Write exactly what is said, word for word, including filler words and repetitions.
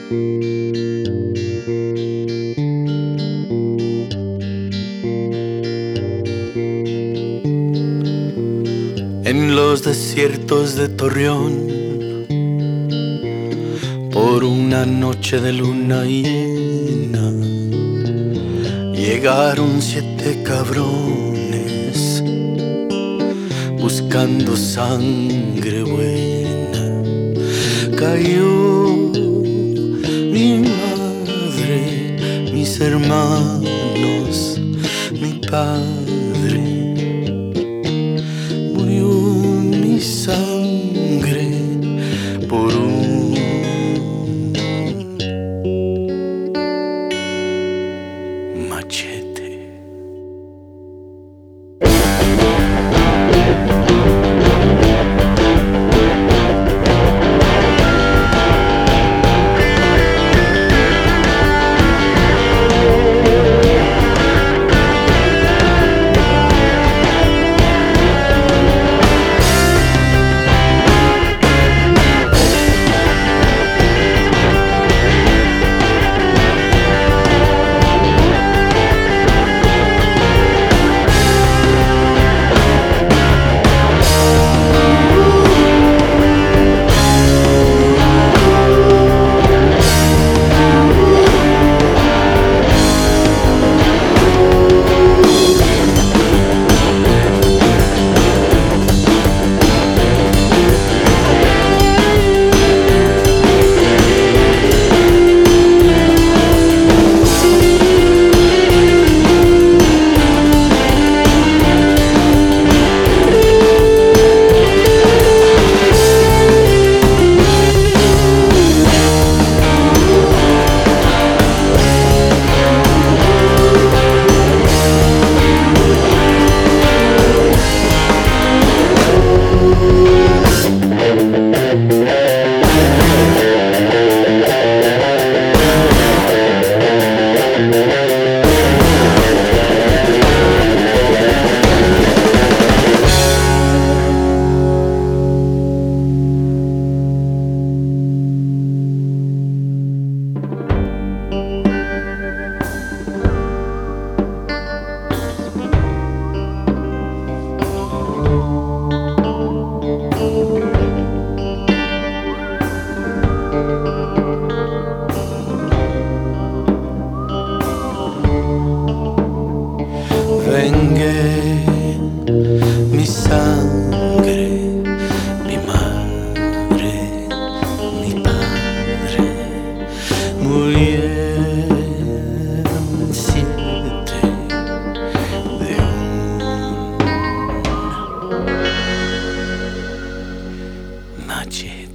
En los desiertos de Torreón, por una noche de luna llena, llegaron siete cabrones buscando sangre buena. Cayó mi madre, mis hermanos, mi padre. Murió mi sangre por un machete. Vengue mi sangre, mi madre, mi padre. Murieron siete de un machete.